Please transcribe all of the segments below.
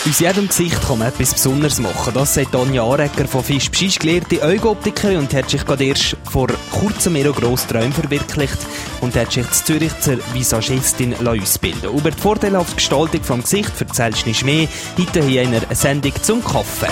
Aus jedem Gesicht kann man etwas Besonderes machen. Das sagt Anja Aregger von Fisch Pschisch, gelehrte Augenoptikerin, und hat sich gerade erst vor kurzem ihre grosse Träume verwirklicht und hat sich in Zürich zur Visagistin ausbilden. Über die vorteilhafte Gestaltung des Gesichts erzählst du nicht mehr. Heute hier in einer Sendung zum Kaffee.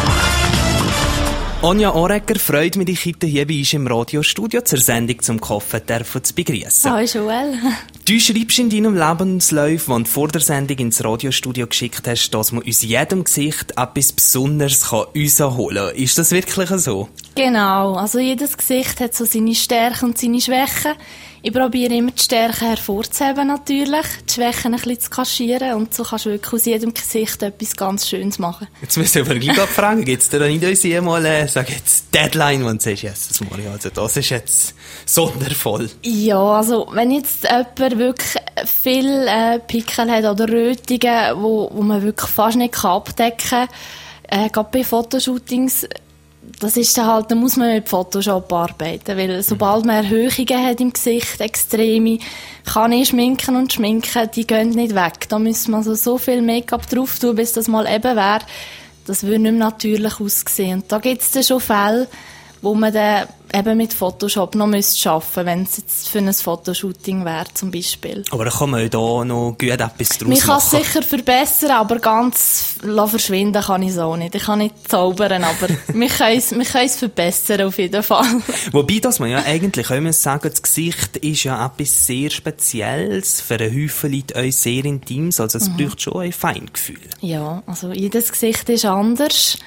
Anja Aregger, freut mich, dich heute hier bei uns im Radiostudio zur Sendung zum Kaffee zu begrüßen. Hallo Joel. Du schreibst in deinem Lebenslauf, den du vor der Sendung ins Radiostudio geschickt hast, dass man aus jedem Gesicht etwas Besonderes rausholen kann. Ist das wirklich so? Genau, also jedes Gesicht hat so seine Stärken und seine Schwächen. Ich probiere immer die Stärken hervorzuheben natürlich, die Schwächen ein bisschen zu kaschieren, und so kannst du wirklich aus jedem Gesicht etwas ganz Schönes machen. Jetzt müssen wir gleich fragen, gibt es da nicht uns einmal, sag jetzt, Deadline, wo du sagst, yes, Mario, also das ist jetzt sondervoll? Ja, also wenn jetzt jemand wirklich viel Pickel hat oder Rötungen, wo man wirklich fast nicht abdecken kann, gerade bei Fotoshootings, das ist dann halt, da muss man mit Photoshop arbeiten, weil sobald man Erhöhungen hat im Gesicht, extreme, kann ich schminken und schminken, die gehen nicht weg. Da muss man so viel Make-up drauf tun, bis das mal eben wäre. Das würde nicht mehr natürlich aussehen. Und da gibt es dann schon Fälle, wo man dann eben mit Photoshop noch arbeiten müsste, wenn es jetzt für ein Fotoshooting wäre, zum Beispiel. Aber da kann man ja da noch gut etwas draus machen. Man kann es sicher verbessern, aber ganz verschwinden kann ich es auch nicht. Ich kann nicht zaubern, aber wir können es verbessern auf jeden Fall. Wobei, dass man ja eigentlich auch sagen, das Gesicht ist ja etwas sehr Spezielles, für einen Haufen Leute auch sehr Intimes, also es braucht schon ein Feingefühl. Ja, also jedes Gesicht ist anders.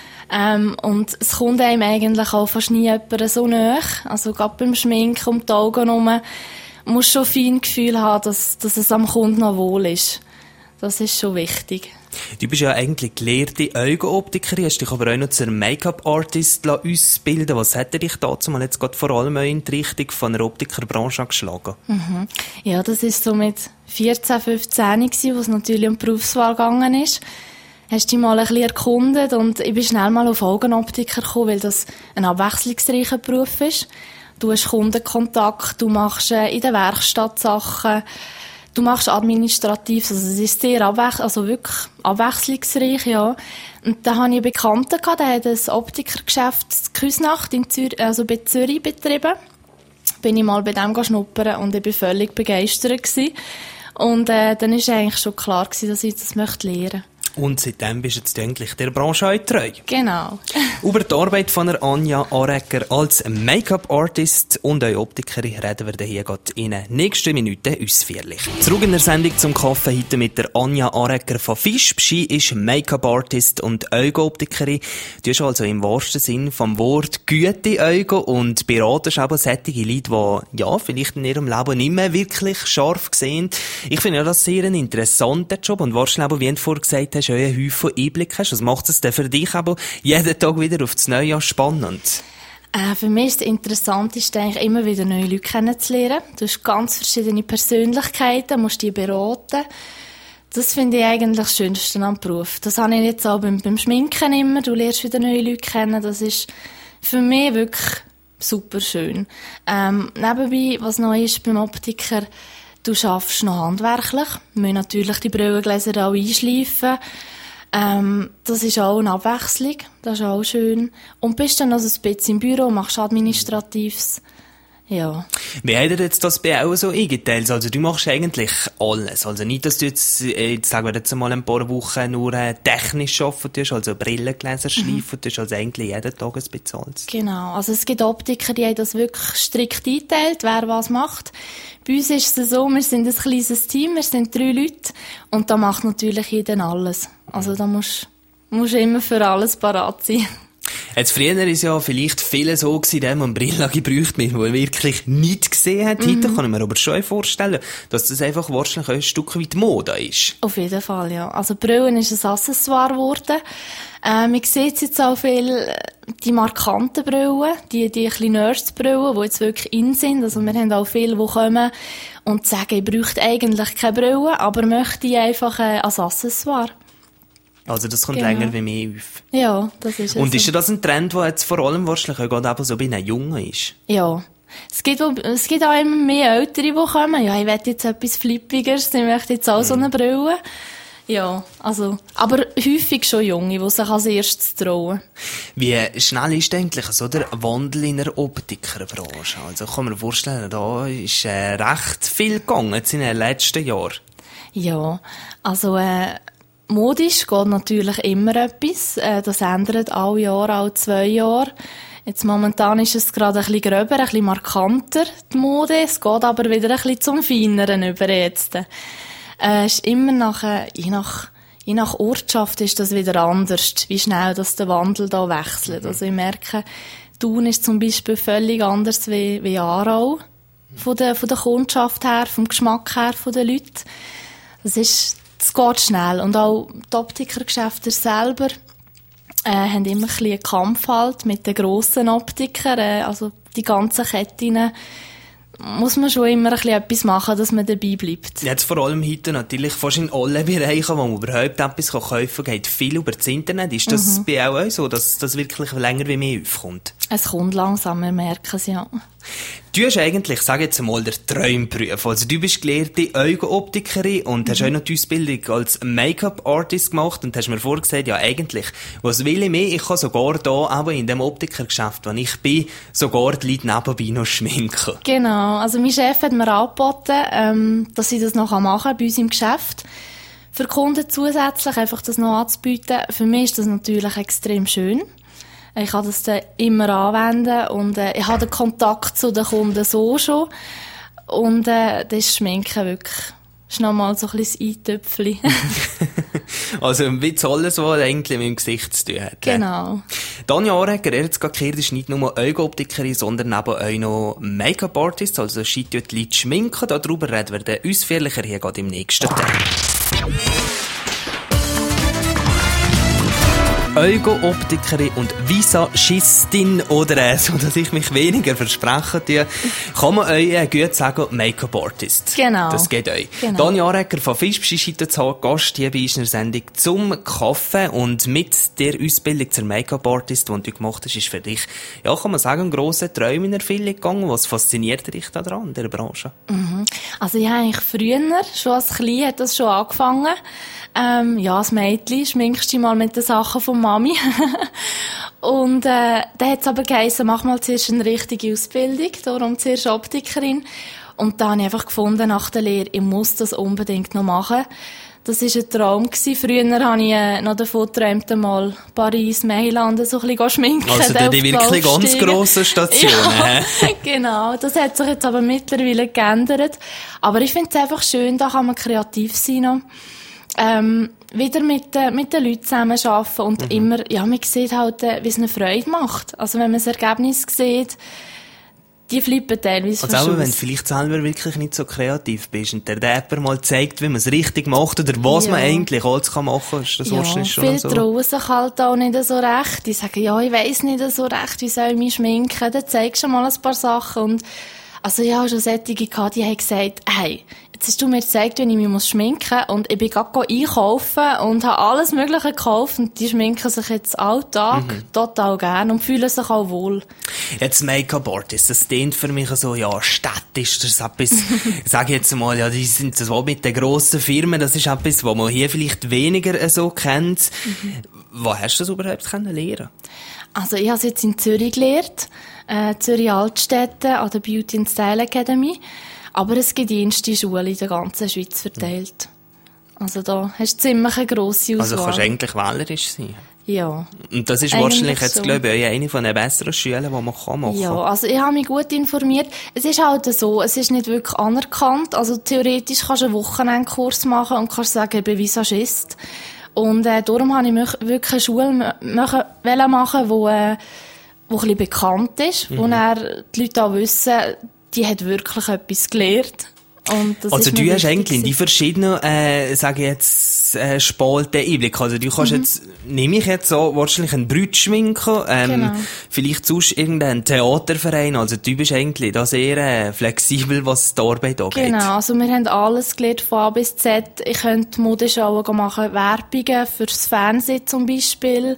Und es kommt einem eigentlich auch fast nie jemand so nahe. Also gerade beim Schminken um die Augen herum muss schon ein Gefühl haben, dass es am Kunden noch wohl ist. Das ist schon wichtig. Du bist ja eigentlich gelehrte Augenoptikerin, hast dich aber auch noch zur Make-up-Artist ausbilden. Was hat dich dazu mal jetzt gerade vor allem in die Richtung von der Optikerbranche geschlagen? Ja, das war so mit 14, 15 gewesen, wo es natürlich um die Berufswahl gegangen ist. Hast dich mal ein bisschen erkundet, und ich bin schnell mal auf Augenoptiker gekommen, weil das ein abwechslungsreicher Beruf ist. Du hast Kundenkontakt, du machst in der Werkstatt Sachen, du machst administrativ, also es ist sehr wirklich abwechslungsreich, ja. Und da hatte ich einen Bekannten gehabt, der hat ein Optikergeschäft Küsnacht in Zürich, also bei Zürich betrieben. Bin ich mal bei dem schnuppern und ich war völlig begeistert gewesen. Und dann war eigentlich schon klar gewesen, dass ich das lernen möchte. Und seitdem bist du jetzt eigentlich der Branche auch treu. Genau. Über die Arbeit von der Anja Aregger als Make-up-Artist und auch Optikerin reden wir hier gerade in den nächsten Minuten ausführlich. Zurück in der Sendung zum Kaffee heute mit der Anja Aregger von Fisch. Sie ist Make-up-Artist und Augenoptikerin. Du hast also im wahrsten Sinn vom Wort gute Augen und beratest aber solche Leute, die ja vielleicht in ihrem Leben nicht mehr wirklich scharf sehen. Ich finde ja das sehr ein interessanter Job, und wahrscheinlich, wie du vorhin gesagt hast, einen Haufen Einblick hast. Was macht es denn für dich aber jeden Tag wieder aufs Neue spannend? Für mich ist das Interessanteste eigentlich immer wieder neue Leute kennenzulernen. Du hast ganz verschiedene Persönlichkeiten, musst die beraten. Das finde ich eigentlich das Schönste am Beruf. Das habe ich jetzt auch beim Schminken immer. Du lernst wieder neue Leute kennen. Das ist für mich wirklich super schön. Nebenbei, was neu ist beim Optiker, du schaffst noch handwerklich. Wir müssen natürlich die Brillengläser auch einschleifen. Das ist auch eine Abwechslung. Das ist auch schön. Und bist dann also ein bisschen im Büro, machst Administratives. Ja. Wie hat jetzt das bei auch so eingeteilt? Also du machst eigentlich alles. Also nicht, dass du jetzt sagen wir jetzt mal ein paar Wochen nur technisch arbeiten tust, also Brillengläser schleifen tust, also eigentlich jeden Tag ein bezahlst. Genau. Also es gibt Optiker, die haben das wirklich strikt eingeteilt, wer was macht. Bei uns ist es so, wir sind ein kleines Team, wir sind 3 Leute, und da macht natürlich jeder alles. Also da musst immer für alles parat sein. Jetzt früher war es ja vielleicht viele so gewesen, dass man Brillen gebraucht, die man wirklich nicht gesehen hat. Heute kann ich mir aber schon vorstellen, dass das einfach wahrscheinlich ein Stück weit Mode ist. Auf jeden Fall, ja. Also Brillen ist ein Accessoire geworden. Man sieht jetzt auch viel die markanten Brillen, die ein bisschen Nerds-Brillen, die jetzt wirklich in sind. Also wir haben auch viele, die kommen und sagen, ich bräuchte eigentlich keine Brille, aber möchte einfach als Accessoire. Also das kommt länger wie mehr auf. Ja, das ist es. Und ist das ein Trend, der jetzt vor allem wahrscheinlich auch gerade so bei den Jungen ist? Ja. Es gibt auch immer mehr Ältere, die kommen. Ja, ich will jetzt etwas Flippigeres, ich möchte jetzt auch so eine Brille. Ja, also, aber häufig schon Junge, die sich als erstes trauen. Wie schnell ist eigentlich so der Wandel in der Optikerbranche? Also kann man vorstellen, da ist recht viel gegangen in den letzten Jahren. Ja, also modisch geht natürlich immer etwas. Das ändert alle Jahre, alle 2 Jahre. Jetzt momentan ist es gerade ein bisschen gröber, ein bisschen markanter, die Mode. Es geht aber wieder ein bisschen zum Feineren über jetzt. Ist immer je nach Ortschaft ist das wieder anders, wie schnell das der Wandel da wechselt. Also ich merke, Thun ist zum Beispiel völlig anders wie Aarau. Von der Kundschaft her, vom Geschmack her, von den Leuten. Es geht schnell. Und auch die Optikergeschäfte selber haben immer ein bisschen einen Kampf halt mit den grossen Optikern. Also die ganzen Ketten muss man schon immer ein bisschen etwas machen, dass man dabei bleibt. Jetzt vor allem heute natürlich fast in allen Bereichen, wo man überhaupt etwas kaufen kann, geht viel über das Internet. Ist das bei auch so, dass das wirklich länger wie mehr aufkommt? Es kommt langsam, wir merken es, ja. Du hast eigentlich, sag jetzt mal, den Traumberuf. Also du bist gelehrte Augenoptikerin und hast auch noch die Ausbildung als Make-up-Artist gemacht und hast mir vorgesagt, ja eigentlich, was will ich mehr? Ich kann sogar da, aber in dem Optikergeschäft, wo ich bin, sogar die Leute nebenbei noch schminken. Genau, also mein Chef hat mir angeboten, dass ich das noch machen kann bei uns im Geschäft. Für Kunden zusätzlich einfach das noch anzubieten. Für mich ist das natürlich extrem schön. Ich kann das dann immer anwenden und ich habe den Kontakt zu den Kunden so schon. Und das Schminken wirklich ist nochmal so ein bisschen Eintöpfchen. Also ein bisschen alles, was eigentlich mit dem Gesicht zu tun hat. Genau. Anja Aregger, er hat es gerade gehört, ist nicht nur Augenoptikerin, sondern eben auch noch Make-up-Artist, also sie tut die Leute schminken. Darüber reden wir dann ausführlicher hier gerade im nächsten Teil. Augenoptikerin und Visagistin oder so, dass ich mich weniger versprechen tue, kann man euch gut sagen, Make-up-Artist. Genau. Das geht euch. Genau. Anja Aregger von Fisch bist heute Gast hier bei unserer Sendung zum Kaffee und mit der Ausbildung zur Make-up-Artist, die du gemacht hast, ist für dich, ja, kann man sagen, ein grosser Traum in Erfüllung gegangen. Was fasziniert dich daran, in dieser Branche? Also ich habe eigentlich früher, schon als Klein, hat das schon angefangen. Ja, als Mädchen schminkst du dich mal mit den Sachen von Mami. Und dann hat es aber geheißen, mach mal zuerst eine richtige Ausbildung, darum zuerst Optikerin. Und da habe ich einfach gefunden, nach der Lehre, ich muss das unbedingt noch machen. Das war ein Traum gewesen. Früher habe ich noch davon geträumt, mal Paris, Mailand so ein bisschen schminken. Also die wirklich ganz grossen Stationen. Ja, genau. Das hat sich jetzt aber mittlerweile geändert. Aber ich finde es einfach schön, da kann man kreativ sein noch. Wieder mit den Leuten zusammenarbeiten und immer, ja, man sieht halt, wie es eine Freude macht. Also wenn man das Ergebnis sieht, die flippen teilweise also auch wenn du vielleicht selber wirklich nicht so kreativ bist und der jemand mal zeigt, wie man es richtig macht oder was man eigentlich alles machen kann, ist das wahrscheinlich schon viele so. Viele trauen sich halt auch nicht so recht. Die sagen, ja, ich weiss nicht so recht, wie soll ich mich schminken, dann zeigst du mal ein paar Sachen. Und also ja, schon solche gehabt, die haben gesagt, hey, jetzt hast du mir gezeigt, wie ich mich schminken muss. Und ich bin gerade einkaufen und habe alles Mögliche gekauft. Und die schminken sich jetzt alltag total gern und fühlen sich auch wohl. Jetzt Make-up-Artist, das klingt für mich so, ja, städtisch, das ist etwas, sag ich jetzt mal, ja, die sind so mit den grossen Firmen, das ist etwas, was man hier vielleicht weniger so kennt. Wo hast du das überhaupt lernen? Also ich habe es jetzt in Zürich gelernt, Zürich Altstädte an der Beauty and Style Academy. Aber es gibt dienste Schulen in der ganzen Schweiz verteilt. Also da hast du ziemlich eine grosse Auswahl. Also kannst du eigentlich wählerisch sein? Ja. Und das ist eigentlich wahrscheinlich jetzt, so. Glaube ich, eine von den besseren Schulen, die man machen kann. Ja, also ich habe mich gut informiert. Es ist halt so, es ist nicht wirklich anerkannt. Also theoretisch kannst du einen Wochenendkurs machen und kannst sagen, ich bin Visagist. Und darum habe ich wirklich eine Schule machen, wo ein bisschen bekannt ist, wo dann die Leute auch wissen, die hat wirklich etwas gelernt. Und das also ist du hast eigentlich in die verschiedenen, sage ich jetzt, Spalten Einblick. Also du kannst jetzt, nehme ich jetzt so, wahrscheinlich einen Brüt schminken, genau. Vielleicht sonst irgendeinen Theaterverein. Also du bist eigentlich da sehr flexibel, was die Arbeit angeht. Genau, also wir haben alles gelernt, von A bis Z. Ich könnte Modeschauen machen, Werbungen fürs Fernsehen zum Beispiel.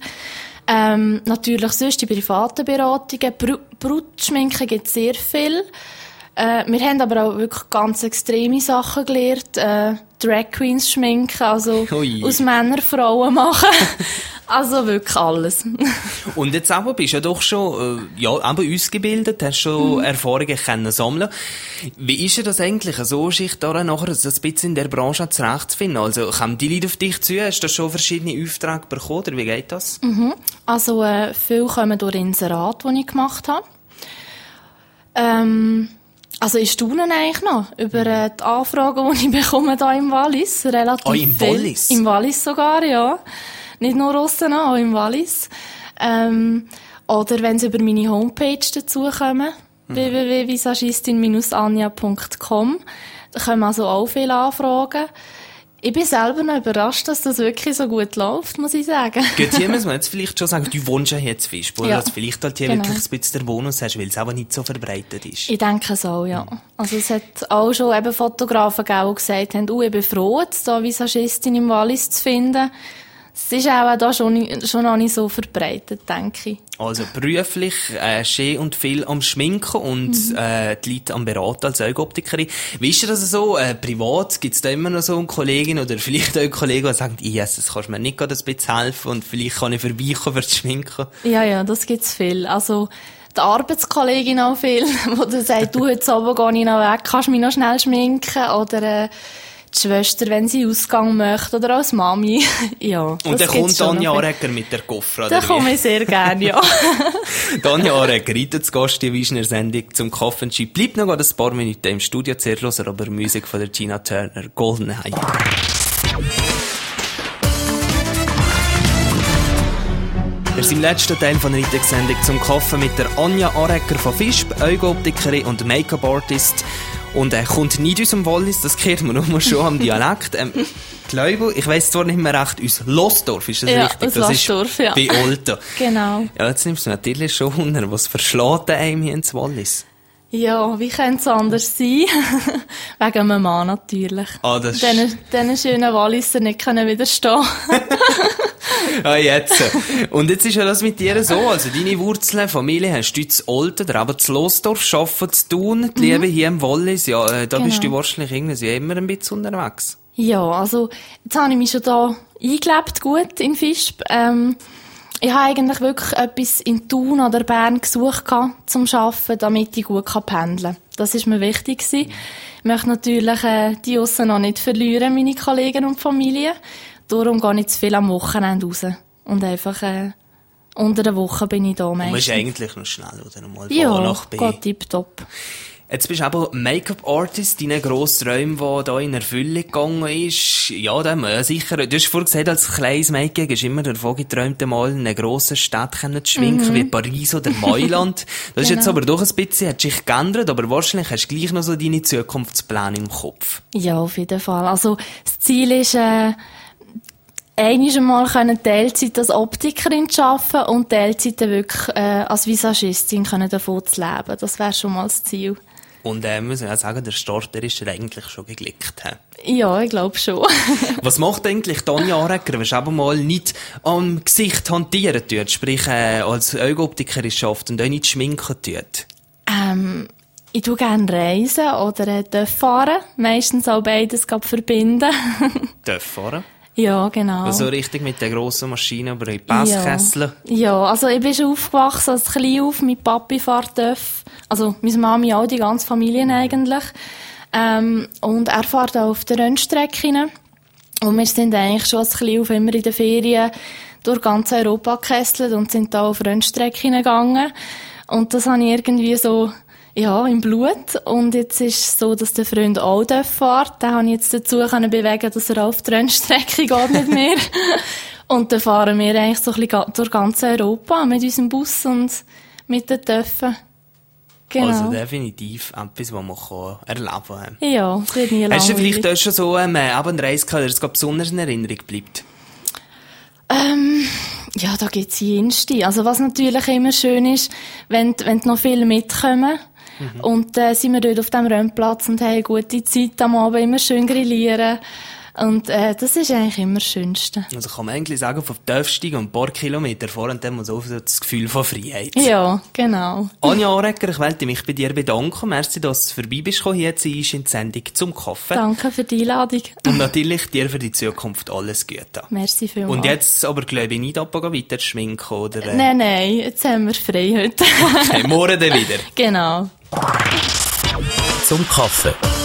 Natürlich sonst die privaten Beratungen. Brutschminken gibt es sehr viel. Wir haben aber auch wirklich ganz extreme Sachen gelernt. Drag Queens schminken, also aus Männern Frauen machen. Also wirklich alles. Und jetzt aber bist du ja doch schon, aber ausgebildet, hast schon Erfahrungen können sammeln. Wie ist das eigentlich, so sich da nachher so ein bisschen in der Branche zurechtzufinden? Also, kommen die Leute auf dich zu? Hast du schon verschiedene Aufträge bekommen, oder wie geht das? Also, viele kommen durch Inserat, die ich gemacht habe. Also ich staune eigentlich noch über die Anfragen, die ich bekomme hier im Wallis. Relativ im viel. Wallis? Im Wallis sogar, ja. Nicht nur Russen, auch im Wallis. Oder wenn sie über meine Homepage dazukommen, www.visagistin-anja.com, da kommen also auch viele Anfragen. Ich bin selber noch überrascht, dass das wirklich so gut läuft, muss ich sagen. Gut, hier muss man jetzt vielleicht schon sagen, du wohnst ja hier in Fischb, oder? Ja, dass vielleicht halt hier wirklich ein bisschen der Bonus hast, weil es aber nicht so verbreitet ist. Ich denke so, ja. Also es hat auch schon eben Fotografen gegeben, die gesagt haben, ich bin froh, jetzt da Visagistin im Wallis zu finden. Es ist auch da schon noch nicht so verbreitet, denke ich. Also beruflich schön und viel am Schminken und die Leute am Beraten als Augenoptikerin. Wie ist das so? Privat gibt's da immer noch so eine Kollegin oder vielleicht auch einen Kollegen, der sagt, das kannst du mir nicht gerade ein bisschen helfen und vielleicht kann ich vorbeikommen für das Schminken? Ja, das gibt's viel. Also die Arbeitskollegin auch viel, die dann sagt, du, heute Abend gehe ich noch weg, kannst du mich noch schnell schminken? Oder die Schwester, wenn sie Ausgang möchte, oder als Mami. Ja, und dann kommt Anja Arecker mit der Koffer, oder? Da komme ich sehr gerne, ja. Anja Arecker, heute zu Gast in der Sendung zum Kaffeenschieb. Bleibt noch ein paar Minuten im Studio, zuerst hören aber Musik von der Tina Turner, Golden Eye. Wir sind im letzten Teil von der Sendung zum Kaffee mit der Anja Arecker von Fischb, Augenoptikerin und Make-up-Artist. Und er kommt nicht aus dem Wallis, das kennt man nur schon am Dialekt. Glaube, ich weiss zwar nicht mehr recht, aus Losdorf, ist das richtig? Das Losdorf, ja. Bei Olten. Genau. Ja, jetzt nimmst du natürlich schon Wunder, was verschlägt einem hier ins Wallis? Ja, wie könnte es anders sein? Wegen einem Mann natürlich. Das diesen schönen Walliser nicht können widerstehen. Jetzt. Und jetzt ist ja das mit dir so, also deine Wurzeln, Familie hast du zu Olten, aber zu Losdorf, arbeiten zu tun, die Liebe hier im Wallis, ja, da bist du wahrscheinlich irgendwie immer ein bisschen unterwegs. Ja, also, jetzt habe ich mich schon da eingelebt, gut, in Fischb. Ich habe eigentlich wirklich etwas in Thun oder Bern gesucht zum Arbeiten, damit ich gut pendeln kann. Das ist mir wichtig gewesen. Ich möchte natürlich die Aussen noch nicht verlieren, meine Kollegen und Familie. Darum gehe ich zu viel am Wochenende raus. Und einfach unter der Woche bin ich da meistens. Du musst eigentlich noch schnell, oder? Mal ja, nach B. Geht tipptopp. Jetzt bist du aber Make-up-Artist, dein grosser Traum, der da in Erfüllung gegangen ist. Ja, da sicher. Du hast vorhin gesagt, als kleines Mädchen hast du immer davon geträumt, mal in einer grossen Stadt zu schminken, wie Paris oder Mailand. Das ist jetzt aber doch ein bisschen, hat sich geändert, aber wahrscheinlich hast du gleich noch so deine Zukunftspläne im Kopf. Ja, auf jeden Fall. Also, das Ziel ist, einmal Teilzeit als Optikerin zu arbeiten und Teilzeit wirklich als Visagistin davon zu leben. Das wäre schon mal das Ziel. Und muss ich auch sagen, der Starter ist ja eigentlich schon geglickt. Ja, ich glaube schon. Was macht eigentlich Anja Arecker, wenn du aber mal nicht am Gesicht hantieren tut, sprich als Augenoptikerin schafft und auch nicht schminken tut? Ich tue gerne reisen oder fahren. Meistens auch beides verbinden. Fahren? Ja, genau. Also richtig mit der grossen Maschine über die Passkessel? Ja, also ich bin schon aufgewachsen als Kleinauf. Mein Papi fährt TÜV. Also meine Mami auch, die ganze Familie eigentlich. Und er fährt auch auf der Rennstrecke. Und wir sind eigentlich schon als Kleinauf immer in den Ferien durch ganz Europa gekesselt und sind da auf Rennstrecken gegangen. Und das habe ich irgendwie so im Blut. Und jetzt ist es so, dass der Freund auch fährt. Den habe ich jetzt dazu bewegen, dass er auf die Rennstrecke geht mit mir. Und dann fahren wir eigentlich so ein bisschen durch ganz Europa mit unserem Bus und mit den Töpfen. Genau. Also definitiv etwas, was man erleben kann. Ja, es wird nie langweilig. Hast du vielleicht auch schon so eine Reise gehabt, dass es besonders in Erinnerung bleibt? Ja, da gibt's jenste. Also was natürlich immer schön ist, wenn noch viele mitkommen. Und sind wir dort auf dem Rennplatz und haben eine gute Zeit am Abend, immer schön grillieren. Und das ist eigentlich immer das Schönste. Also kann man eigentlich sagen, vom Dörfsteigen und ein paar Kilometer vor und dann muss auch so das Gefühl von Freiheit. Ja, genau. Anja Arecker, ich wollte mich bei dir bedanken. Merci, dass du vorbei bist hier in die Sendung zum Kaffee. Danke für die Einladung. Und natürlich dir für die Zukunft alles Gute. Merci vielmals. Und jetzt aber glaube ich nicht weiter schminken, oder? Nein, jetzt haben wir frei heute. Okay, morgen dann wieder. Genau. Zum Kaffee.